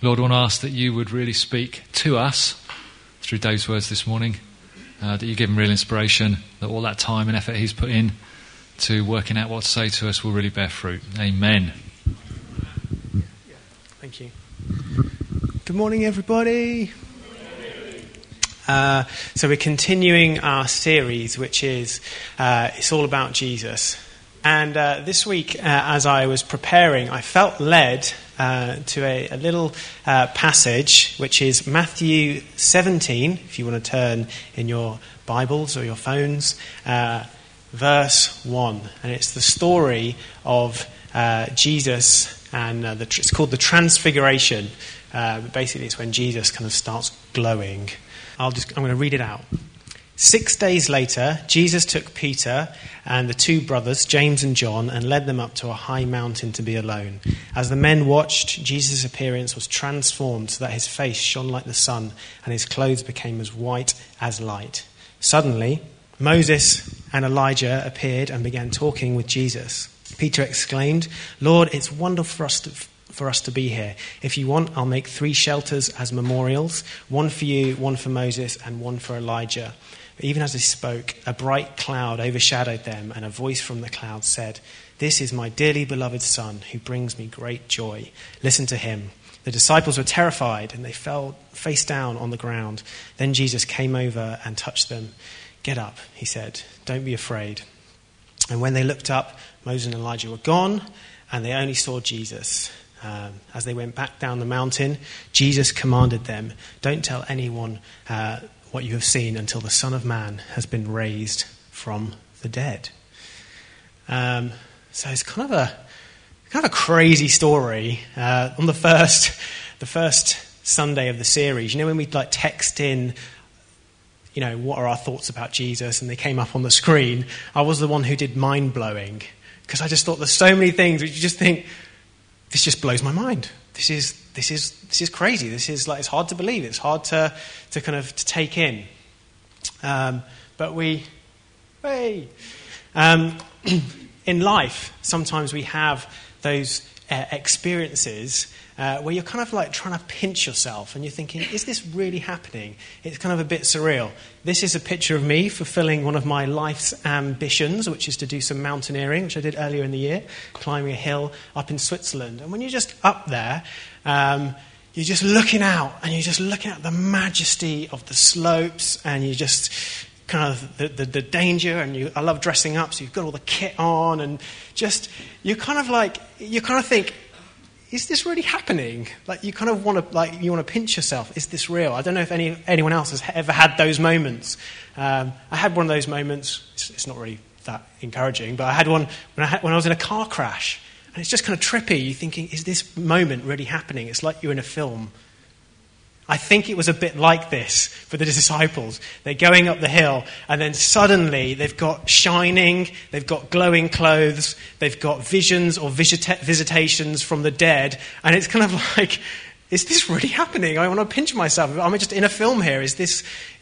Lord, I want to ask that you would really speak to us through Dave's words this morning, that you give him real inspiration, that all that time and effort he's put in to working out what to say to us will really bear fruit. Amen. Thank you. Good morning, everybody. So we're continuing our series, which is it's all about Jesus. And this week, as I was preparing, I felt led to a little passage, which is Matthew 17, if you want to turn in your Bibles or your phones, verse 1. And it's the story of Jesus, and it's called the Transfiguration. Basically, it's when Jesus kind of starts glowing. I'm going to read it out. 6 days later, Jesus took Peter and the two brothers, James and John, and led them up to a high mountain to be alone. As the men watched, Jesus' appearance was transformed so that his face shone like the sun and his clothes became as white as light. Suddenly, Moses and Elijah appeared and began talking with Jesus. Peter exclaimed, "Lord, it's wonderful for us to be here. If you want, I'll make 3 shelters as memorials, one for you, one for Moses, and one for Elijah." But even as he spoke, a bright cloud overshadowed them, and a voice from the cloud said, "This is my dearly beloved Son, who brings me great joy. Listen to him." The disciples were terrified, and they fell face down on the ground. Then Jesus came over and touched them. "Get up," he said. "Don't be afraid." And when they looked up, Moses and Elijah were gone, and they only saw Jesus. As they went back down the mountain, Jesus commanded them, "Don't tell anyone what you have seen until the Son of Man has been raised from the dead." So it's kind of a crazy story. On the first Sunday of the series, you know, when we text in, you know, what are our thoughts about Jesus, and they came up on the screen, I was the one who did mind blowing, because I just thought there's so many things which you just think, this just blows my mind. This is crazy. This is it's hard to believe. It's hard to take in. But in life, sometimes we have those experiences where you're kind of trying to pinch yourself, and you're thinking, is this really happening? It's kind of a bit surreal. This is a picture of me fulfilling one of my life's ambitions, which is to do some mountaineering, which I did earlier in the year, climbing a hill up in Switzerland. And when you're just up there, you're just looking out, and you're just looking at the majesty of the slopes, and you just kind of the danger, and I love dressing up, so you've got all the kit on, and just you kind of think, is this really happening? You kind of want to pinch yourself. Is this real? I don't know if anyone else has ever had those moments. I had one of those moments. It's not really that encouraging, but I had one when I was in a car crash, and it's just kind of trippy. You're thinking, is this moment really happening? It's like you're in a film. I think it was a bit like this for the disciples. They're going up the hill, and then suddenly they've got shining, they've got glowing clothes, they've got visions or visitations from the dead, and it's kind of like, is this really happening? I want to pinch myself. Am I just in a film here? Is this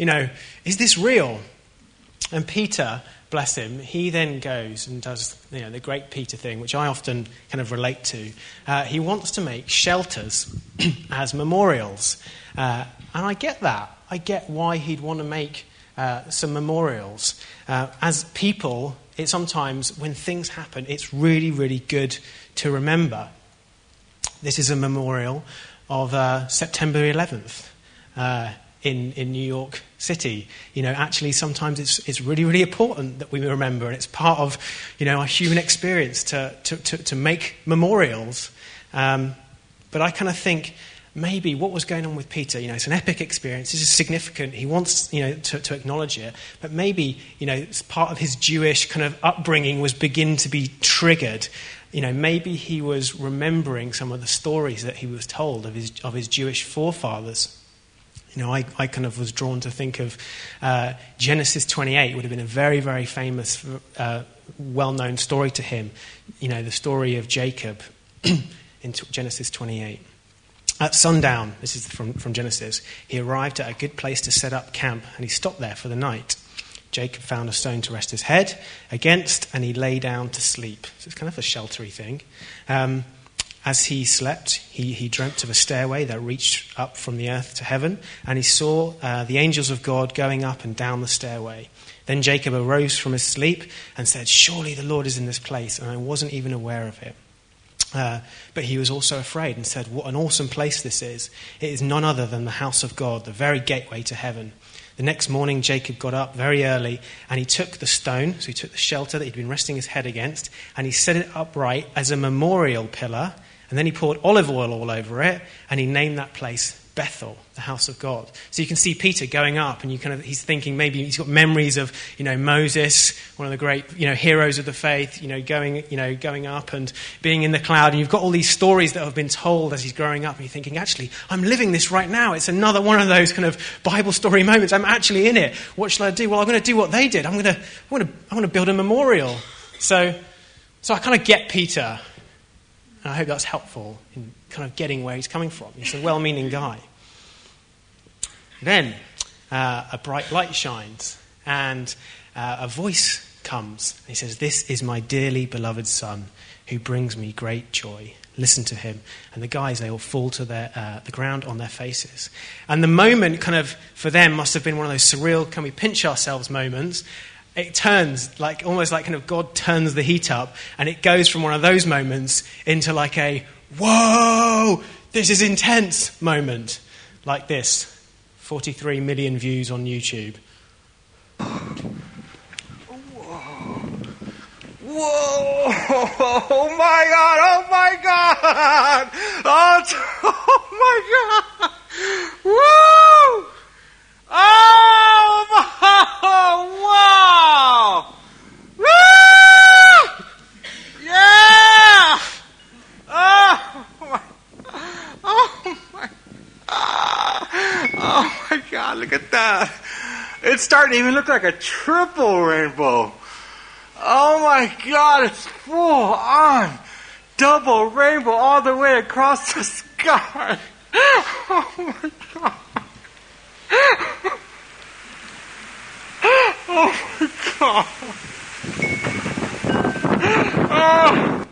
real? And Peter, bless him, he then goes and does the great Peter thing, which I often kind of relate to. He wants to make shelters as memorials. And I get that. I get why he'd want to make some memorials. As people, sometimes when things happen, it's really, really good to remember. This is a memorial of September 11th in New York City. Actually, sometimes it's really, really important that we remember, and it's part of our human experience to make memorials. But I kind of think, maybe what was going on with Peter, it's an epic experience. This is significant. He wants, to acknowledge it. But maybe, part of his Jewish kind of upbringing was begin to be triggered. Maybe he was remembering some of the stories that he was told of his Jewish forefathers. I kind of was drawn to think of Genesis 28 would have been a very, very famous, well-known story to him. The story of Jacob in Genesis 28. At sundown, this is from Genesis, he arrived at a good place to set up camp, and he stopped there for the night. Jacob found a stone to rest his head against, and he lay down to sleep. So it's kind of a sheltery thing. As he slept, he dreamt of a stairway that reached up from the earth to heaven, and he saw the angels of God going up and down the stairway. Then Jacob arose from his sleep and said, "Surely the Lord is in this place, and I wasn't even aware of it." But he was also afraid and said, "What an awesome place this is. It is none other than the house of God, the very gateway to heaven." The next morning Jacob got up very early, and he took the stone, so he took the shelter that he'd been resting his head against, and he set it upright as a memorial pillar, and then he poured olive oil all over it, and he named that place Bethel, the house of God. So you can see Peter going up, and he's thinking maybe he's got memories of Moses, one of the great heroes of the faith, going up and being in the cloud, and you've got all these stories that have been told as he's growing up, and you're thinking, actually, I'm living this right now. It's another one of those kind of Bible story moments. I'm actually in it. What shall I do? Well, I'm going to do what they did. I'm going to build a memorial. So I kind of get Peter. And I hope that's helpful in kind of getting where he's coming from. He's a well-meaning guy. Then a bright light shines, and a voice comes. And he says, "This is my dearly beloved son, who brings me great joy. Listen to him." And the guys, they all fall to the ground on their faces. And the moment kind of for them must have been one of those surreal, can we pinch ourselves moments. It turns almost like kind of God turns the heat up, and it goes from one of those moments into like a whoa, this is intense moment like this. 43 million views on YouTube. Whoa! Oh my God! Oh my God! Oh my God! Woo! Oh wow! Woo! Yeah! Oh my God! Look at that! It's starting to even look like a triple rainbow. Oh my God! It's full on double rainbow all the way across the sky. Oh my God! Oh my God! Oh.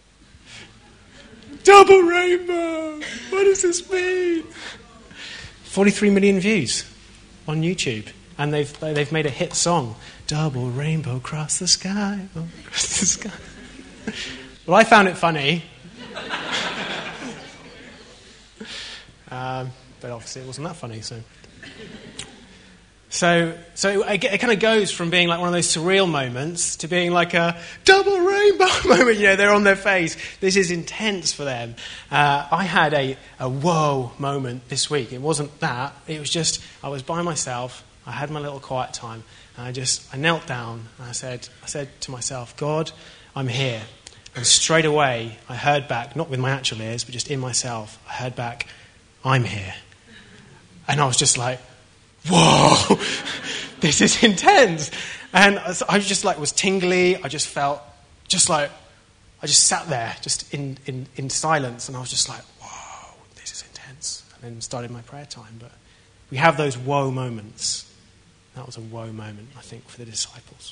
Double rainbow! What does this mean? 43 million views on YouTube, and they've made a hit song. Double rainbow across the sky, across the sky. Well, I found it funny. But obviously it wasn't that funny, So it kind of goes from being like one of those surreal moments to being like a double rainbow moment. They're on their face. This is intense for them. I had a whoa moment this week. It wasn't that. It was just I was by myself. I had my little quiet time, and I knelt down and I said to myself, "God, I'm here." And straight away I heard back, not with my actual ears, but just in myself, I heard back, "I'm here." And I was just like, whoa, this is intense. And I just was tingly. I just felt I just sat there just in silence. And I was just like, whoa, this is intense. And then started my prayer time. But we have those whoa moments. That was a whoa moment, I think, for the disciples.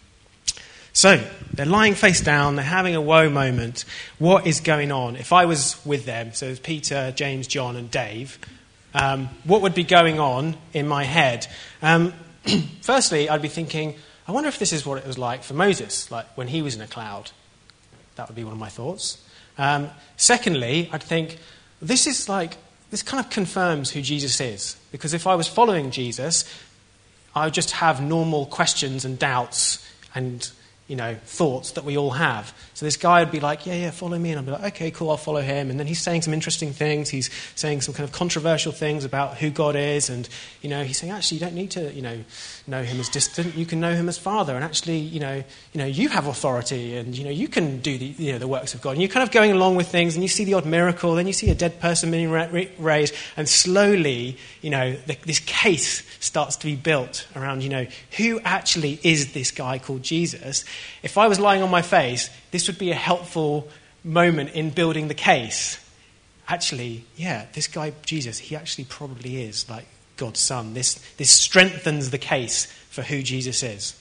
So they're lying face down. They're having a whoa moment. What is going on? If I was with them, so there's Peter, James, John, and Dave, what would be going on in my head? Firstly, I'd be thinking, I wonder if this is what it was like for Moses, like when he was in a cloud. That would be one of my thoughts. Secondly, I'd think, this kind of confirms who Jesus is. Because if I was following Jesus, I would just have normal questions and doubts and thoughts that we all have. So this guy would be like, yeah, follow me. And I'd be like, okay, cool, I'll follow him. And then he's saying some interesting things. He's saying some kind of controversial things about who God is. And, he's saying, actually, you don't need to, know him as distant. You can know him as Father. And actually, you have authority and, you can do the works of God. And you're kind of going along with things and you see the odd miracle. Then you see a dead person being raised. And slowly, this case starts to be built around, who actually is this guy called Jesus? If I was lying on my face, this would be a helpful moment in building the case. Actually, yeah, this guy, Jesus, he actually probably is like God's son. This strengthens the case for who Jesus is.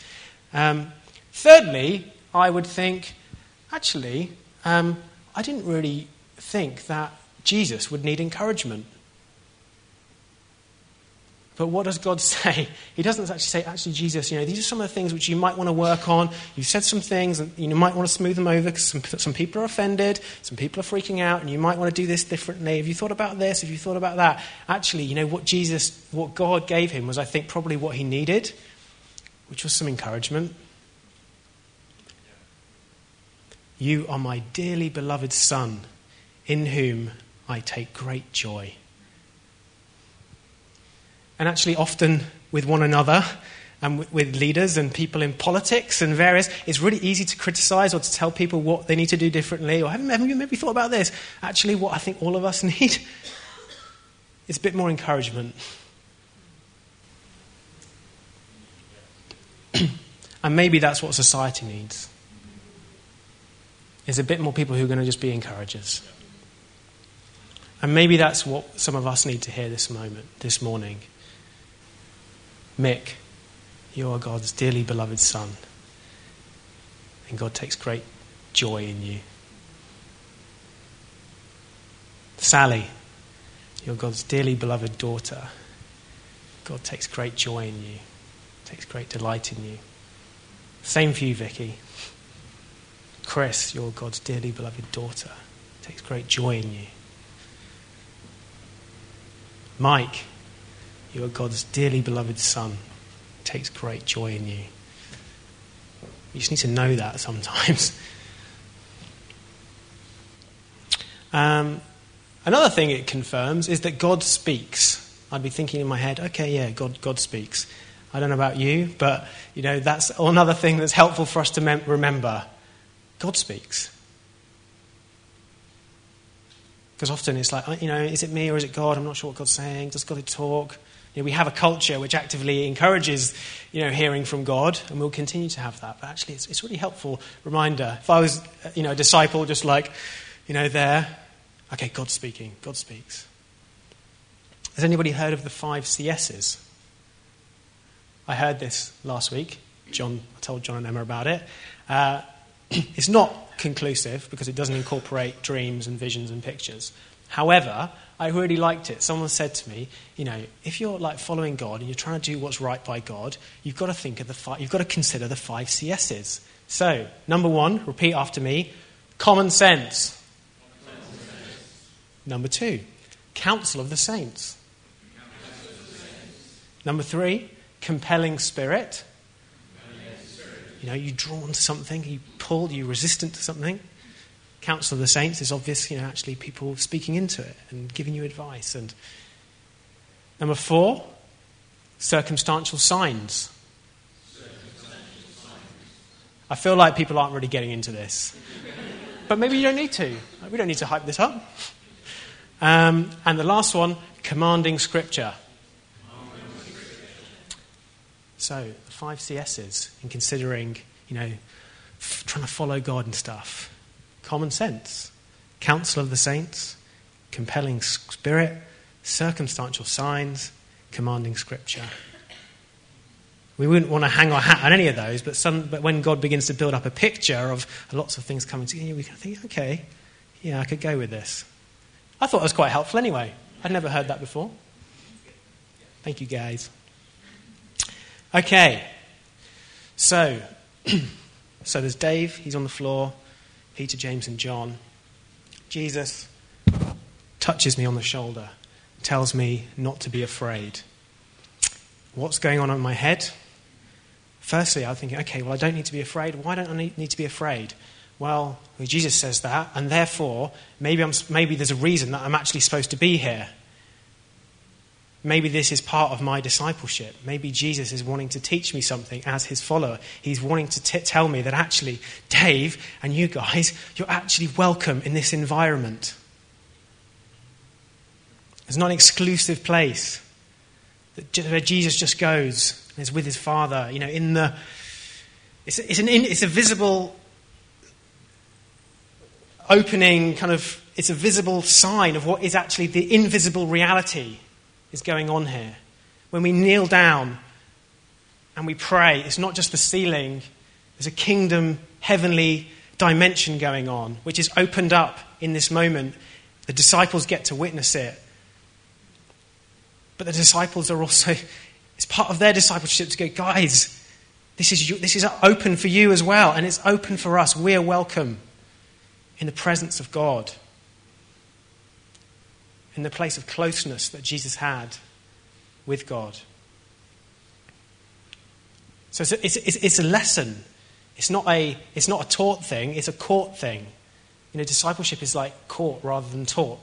Thirdly, I would think, actually, I didn't really think that Jesus would need encouragement. But what does God say? He doesn't actually say, Jesus, these are some of the things which you might want to work on. You've said some things and you might want to smooth them over because some people are offended, some people are freaking out, and you might want to do this differently. Have you thought about this? Have you thought about that? Actually, what God gave him was, I think, probably what he needed, which was some encouragement. You are my dearly beloved Son, in whom I take great joy. And actually often with one another and with leaders and people in politics and various, it's really easy to criticize or to tell people what they need to do differently, or haven't you maybe thought about this? Actually, what I think all of us need is a bit more encouragement. And maybe that's what society needs, is a bit more people who are going to just be encouragers. And maybe that's what some of us need to hear this morning. Mick, you are God's dearly beloved Son, and God takes great joy in you. Sally, you're God's dearly beloved daughter. God takes great joy in you, takes great delight in you. Same for you, Vicky. Chris, you're God's dearly beloved daughter, takes great joy in you. Mike, you are God's dearly beloved Son, takes great joy in you. You just need to know that sometimes. Another thing it confirms is that God speaks. I'd be thinking in my head, okay, yeah, God speaks. I don't know about you, but that's another thing that's helpful for us to remember. God speaks. Because often it's like, is it me or is it God? I'm not sure what God's saying. Does God talk? We have a culture which actively encourages, hearing from God, and we'll continue to have that. But actually, it's a really helpful reminder. If I was, a disciple, just like, there, okay, God's speaking. God speaks. Has anybody heard of the 5 CSs? I heard this last week. I told John and Emma about it. It's not conclusive because it doesn't incorporate dreams and visions and pictures. However, I really liked it. Someone said to me, if you're like following God and you're trying to do what's right by God, you've got to you've got to consider the 5 CSs. So, number 1, repeat after me, common sense. Number 2, counsel of the saints. Number 3, compelling spirit. You're drawn to something, you're resistant to something. Counsel of the saints is obvious, actually people speaking into it and giving you advice. And number 4, circumstantial signs. I feel like people aren't really getting into this. But maybe you don't need to. We don't need to hype this up. And the last one, commanding scripture. So, the 5 CSs in considering, trying to follow God and stuff. Common sense, counsel of the saints, compelling spirit, circumstantial signs, commanding scripture. We wouldn't want to hang our hat on any of those, but when God begins to build up a picture of lots of things coming together, we can think, okay, yeah, I could go with this. I thought it was quite helpful anyway. I'd never heard that before. Thank you, guys. Okay, so there's Dave, he's on the floor, Peter, James and John. Jesus touches me on the shoulder, tells me not to be afraid. What's going on in my head? Firstly, I'm thinking, okay, well, I don't need to be afraid. Why don't I need to be afraid? Well, Jesus says that, and therefore, maybe there's a reason that I'm actually supposed to be here. Maybe this is part of my discipleship. Maybe Jesus is wanting to teach me something as his follower. He's wanting to tell me that actually, Dave and you guys, you're actually welcome in this environment. It's not an exclusive place where Jesus just goes and is with his Father. It's a visible opening, it's a visible sign of what is actually the invisible reality is going on here. When we kneel down and we pray, it's not just the ceiling. There's a kingdom, heavenly dimension going on, which is opened up in this moment The disciples get to witness it. But the disciples are also, it's part of their discipleship to go, guys, this is open for you as well, and it's open for us. We are welcome in the presence of God, in the place of closeness that Jesus had with God. So it's a lesson. It's not a taught thing, it's a caught thing. Discipleship is like caught rather than taught.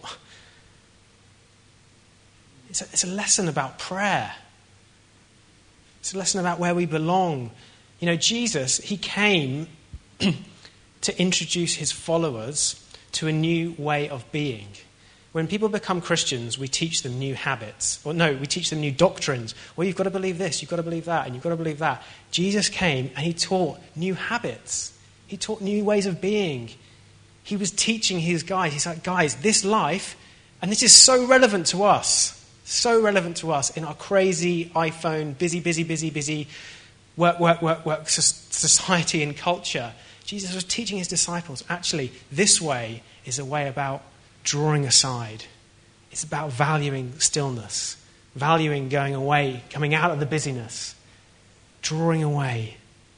It's a lesson about prayer. It's a lesson about where we belong. Jesus, he came to introduce his followers to a new way of being. When people become Christians, we teach them new habits. We teach them new doctrines. Well, you've got to believe this, you've got to believe that, and you've got to believe that. Jesus came and he taught new habits. He taught new ways of being. He was teaching his guys. He's like, guys, this life, and this is so relevant to us in our crazy iPhone, busy, work society and culture. Jesus was teaching his disciples, actually, this way is a way about drawing aside. It's about valuing stillness, valuing going away, coming out of the busyness, drawing away,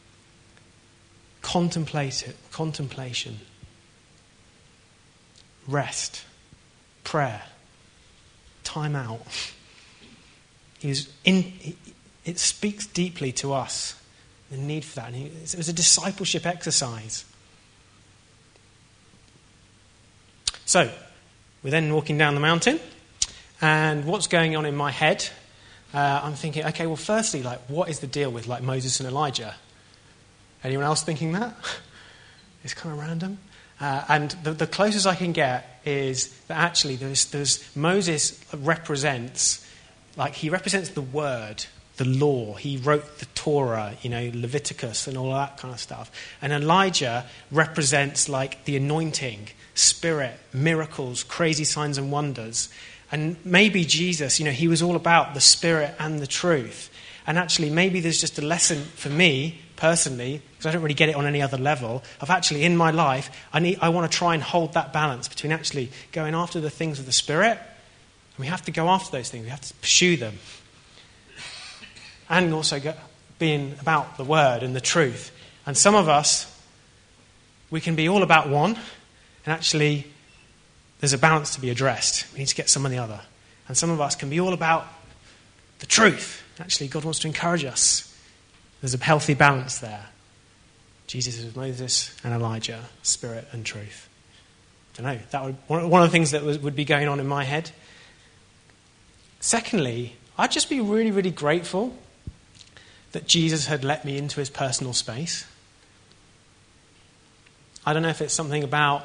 contemplation, rest, prayer, time out. It speaks deeply to us, the need for that. And it was a discipleship exercise. So, we're then walking down the mountain, and what's going on in my head? I'm thinking, okay, well, firstly, what is the deal with Moses and Elijah? Anyone else thinking that? It's kind of random. And the closest I can get is that actually there's Moses represents the word, the law. He wrote the Torah, Leviticus and all that kind of stuff. And Elijah represents the anointing, spirit, miracles, crazy signs and wonders. And maybe Jesus, he was all about the spirit and the truth. And actually maybe there's just a lesson for me personally, because I don't really get it on any other level, of actually in my life, I want to try and hold that balance between actually going after the things of the Spirit, and we have to go after those things, we have to pursue them, and also being about the Word and the truth. And some of us, we can be all about one, and actually there's a balance to be addressed. We need to get some of the other. And some of us can be all about the truth. Actually, God wants to encourage us. There's a healthy balance there. Jesus is Moses and Elijah, spirit and truth. I don't know. That would one of the things that would be going on in my head. Secondly, I'd just be really, really grateful that Jesus had let me into his personal space. I don't know if it's something about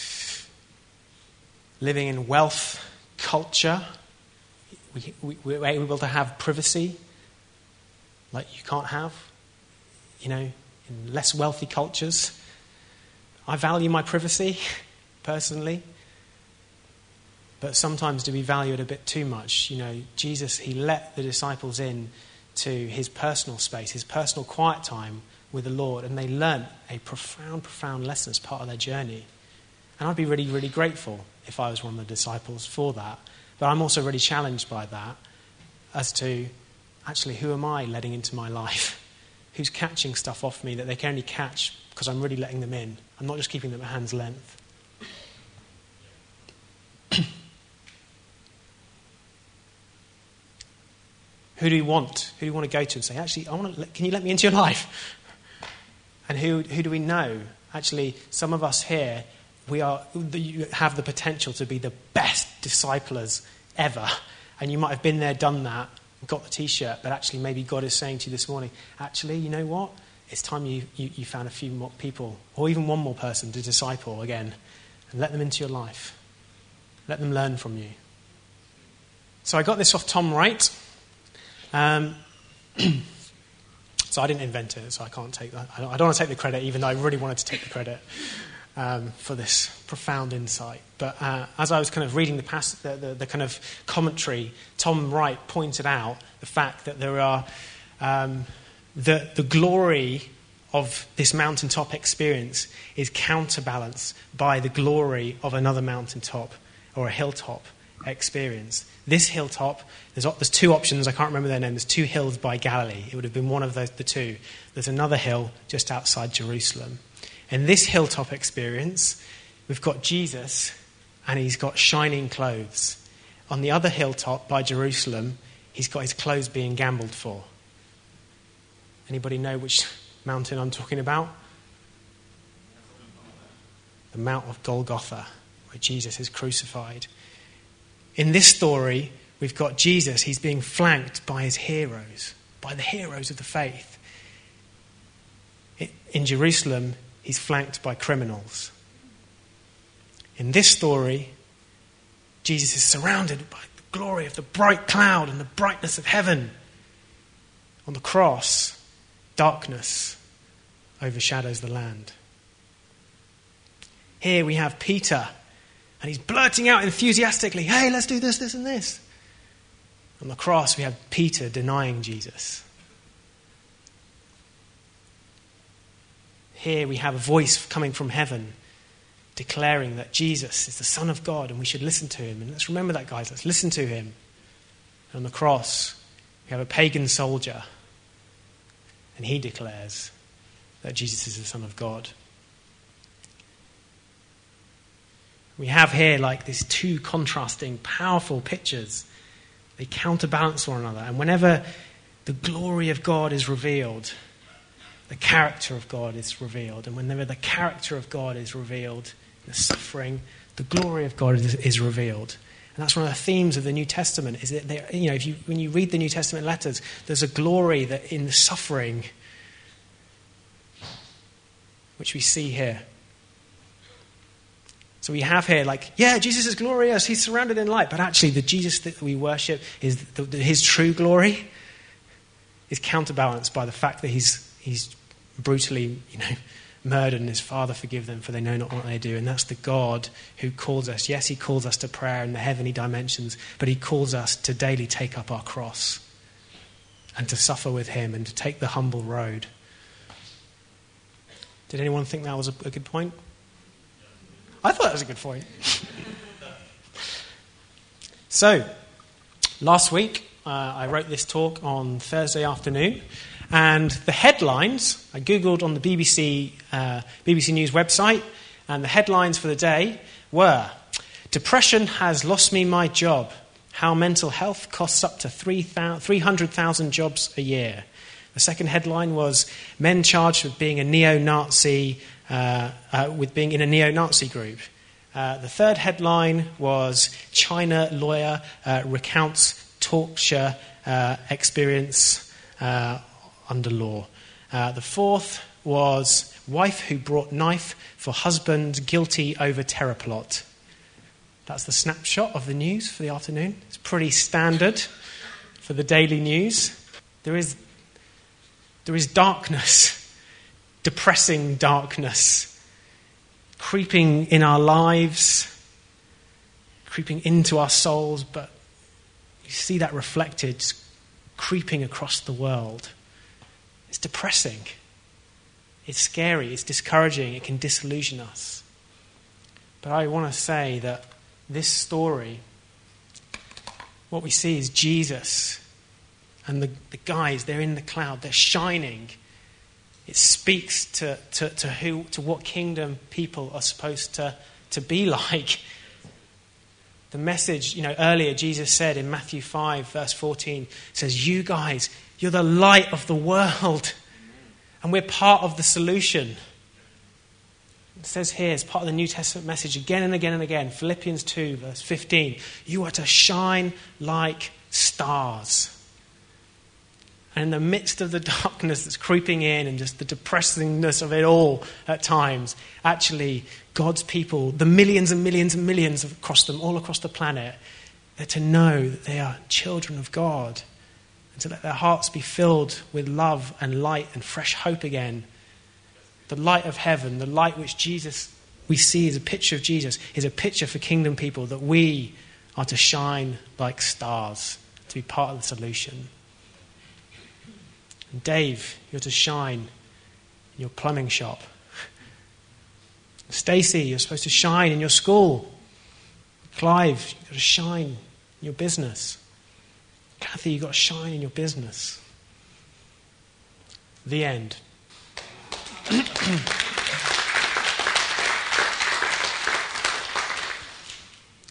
living in wealth culture. We're able to have privacy like you can't have, in less wealthy cultures. I value my privacy, personally. But sometimes do we value it a bit too much? Jesus, he let the disciples in to his personal space, his personal quiet time with the Lord, and they learnt a profound lesson as part of their journey. And I'd be really, really grateful if I was one of the disciples for that. But I'm also really challenged by that as to, actually, who am I letting into my life? Who's catching stuff off me that they can only catch because I'm really letting them in? I'm not just keeping them at hand's length. Who do you want? Who do you want to go to and say, actually, can you let me into your life? And who do we know? Actually, some of us here, you have the potential to be the best disciplers ever. And you might have been there, done that, got the t-shirt, but actually maybe God is saying to you this morning, actually, you know what? It's time you found a few more people, or even one more person to disciple again, and let them into your life. Let them learn from you. So I got this off Tom Wright. So I didn't invent it, so I can't take that. I don't want to take the credit, even though I really wanted to take the credit for this profound insight. But as I was kind of reading the kind of commentary, Tom Wright pointed out the fact that there are the glory of this mountaintop experience is counterbalanced by the glory of another mountaintop, or a hilltop experience. This hilltop, there's two options, I can't remember their name. There's two hills by Galilee. It would have been one of the two. There's another hill just outside Jerusalem. In this hilltop experience, we've got Jesus, and he's got shining clothes. On the other hilltop by Jerusalem, he's got his clothes being gambled for. Anybody know which mountain I'm talking about? The Mount of Golgotha, where Jesus is crucified. In this story, we've got Jesus. He's being flanked by his heroes, by the heroes of the faith. In Jerusalem, he's flanked by criminals. In this story, Jesus is surrounded by the glory of the bright cloud and the brightness of heaven. On the cross, darkness overshadows the land. Here we have Peter, and he's blurting out enthusiastically, hey, let's do this, this, and this. On the cross, we have Peter denying Jesus. Here we have a voice coming from heaven declaring that Jesus is the Son of God and we should listen to him. And let's remember that, guys. Let's listen to him. And on the cross, we have a pagan soldier, and he declares that Jesus is the Son of God. We have here like these two contrasting, powerful pictures. They counterbalance one another. And whenever the glory of God is revealed, the character of God is revealed. And whenever the character of God is revealed, the suffering, the glory of God is revealed. And that's one of the themes of the New Testament, is that when you read the New Testament letters, there's a glory that in the suffering, which we see here. So we have here Jesus is glorious, he's surrounded in light, but actually the Jesus that we worship, is his true glory is counterbalanced by the fact that he's brutally, murdered, and his Father forgive them, for they know not what they do. And that's the God who calls us. Yes, he calls us to prayer in the heavenly dimensions, but he calls us to daily take up our cross and to suffer with him and to take the humble road. Did anyone think that was a good point? I thought that was a good point. So, last week I wrote this talk on Thursday afternoon, and the headlines, I googled on the BBC News website, and the headlines for the day were, "Depression has lost me my job. How mental health costs up to 300,000 jobs a year." The second headline was, "Men charged with being a neo-Nazi, with being in a neo-Nazi group." The third headline was, "China lawyer recounts torture experience under law." The fourth was, "Wife who brought knife for husband guilty over terror plot." That's the snapshot of the news for the afternoon. It's pretty standard for the daily news. There is darkness, depressing darkness, creeping in our lives, creeping into our souls, but you see that reflected creeping across the world. It's depressing. It's scary. It's discouraging. It can disillusion us. But I want to say that this story, what we see is Jesus and the guys, they're in the cloud, they're shining. It speaks to what kingdom people are supposed to be like. The message, earlier Jesus said in Matthew 5, verse 14, says, "You guys, you're the light of the world." And we're part of the solution. It says here, as part of the New Testament message, again and again and again, Philippians 2, verse 15, "You are to shine like stars." And in the midst of the darkness that's creeping in and just the depressingness of it all at times, actually God's people, the millions and millions and millions all across the planet, they're to know that they are children of God, and to let their hearts be filled with love and light and fresh hope again. The light of heaven, the light which we see as a picture of Jesus, is a picture for kingdom people, that we are to shine like stars, to be part of the solution. And Dave, you're to shine in your plumbing shop. Stacey, you're supposed to shine in your school. Clive, you've got to shine in your business. Kathy, you've got to shine in your business. The end.